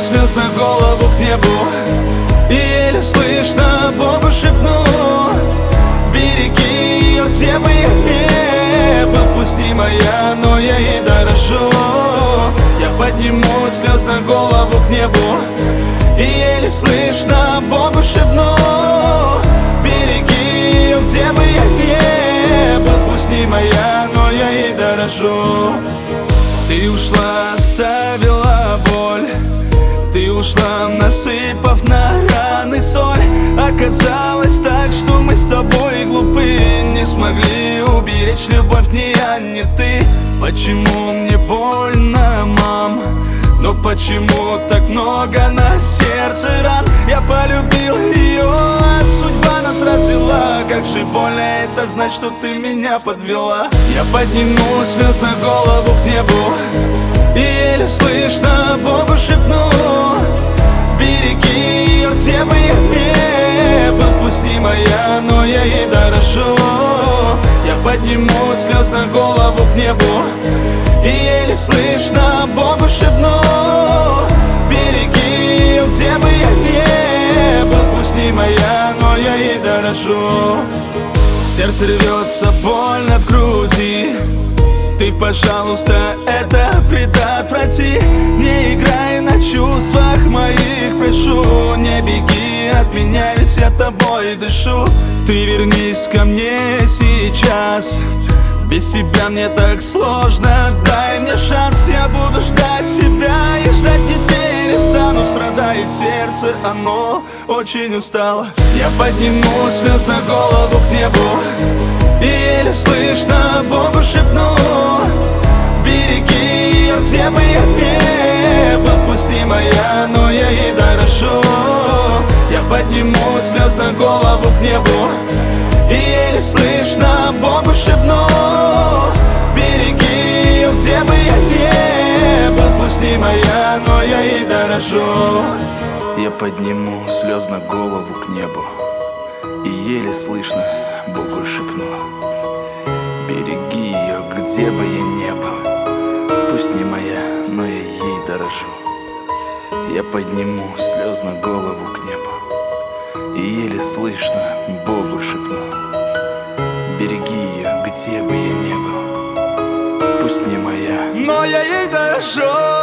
слез на голову к небу, и еле слышно Богу шепну: береги ее, где бы я не был. Пусть не моя, но я ей дорожу. Я подниму слез на голову к небу, и еле слышно Богу шепну: береги ее, где бы я не был. Пусть не моя, но я ей дорожу. Ты ушла, оставила боль, ты ушла, насыпав на раны соль. Оказалось так, что мы с тобой глупы, не смогли уберечь любовь ни я, ни ты. Почему мне больно, мам? Но почему так много на сердце ран? Я полюбил ее, а судьба нас развела. Как же больно это знать, что ты меня подвела. Я подниму слез на голову к небу, и еле слышно Богу шепну: береги ее, где бы я не был. Пусть не моя, но я ей дорожу. Я подниму слез на голову к небу, и еле слышно Богу шепну: береги ее, где бы я не был. Пусть не моя, но я ей дорожу. Сердце рвется, больно в груди. Ты, пожалуйста, это предотврати. Не играй на чувствах моих, прошу. Не беги от меня, ведь я тобой дышу. Ты вернись ко мне сейчас, без тебя мне так сложно. Дай мне шанс, я буду ждать тебя, и ждать не перестану. Страдает сердце, оно очень устало. Я подниму слез на голову к небу, и еле слышно Богу шепну: береги ее, где бы я не был. Пусть не моя, но я ей дорожу. Я подниму слез на голову к небу, и еле слышно Богу шепну: береги ее, где бы я не был. Пусть не моя, но я ей дорожу. Я подниму слез на голову к небу, и еле слышно Богу шепну: береги ее, где бы я не был. Пусть не моя, но я ей дорожу. Я подниму слез на голову к небу, и еле слышно Богу шепну: береги ее, где бы я не был. Пусть не моя, но я ей дорожу.